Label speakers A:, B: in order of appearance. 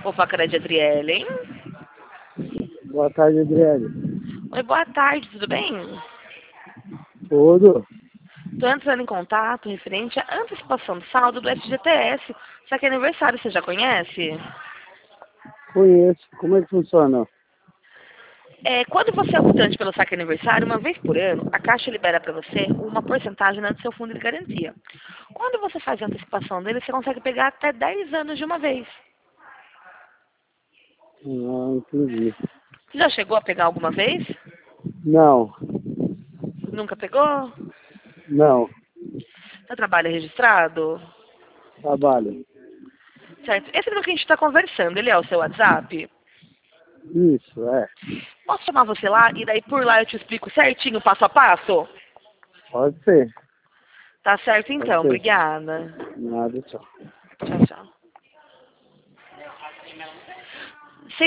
A: Fofoca de Adriele, hein?
B: Boa tarde, Adriele.
A: Oi, boa tarde, tudo bem?
B: Tudo?
A: Estou entrando em contato referente à antecipação do saldo do FGTS. Só que é aniversário, você já conhece?
B: Conheço. Como é que funciona?
A: Quando você é optante pelo saque aniversário, uma vez por ano, a Caixa libera para você uma porcentagem do seu fundo de garantia. Quando você faz a antecipação dele, você consegue pegar até 10 anos de uma vez.
B: Ah, entendi.
A: Você já chegou a pegar alguma vez?
B: Não,
A: Nunca pegou?
B: não.
A: Seu trabalho é registrado?
B: Trabalho.
A: Certo. Esse número que a gente está conversando, ele é o seu WhatsApp?
B: Isso, é.
A: Posso chamar você lá e daí por lá eu te explico certinho, passo a passo?
B: Pode ser.
A: Tá certo
B: Pode
A: então,
B: ser.
A: obrigada.
B: Nada, tchau.
A: Tchau, tchau.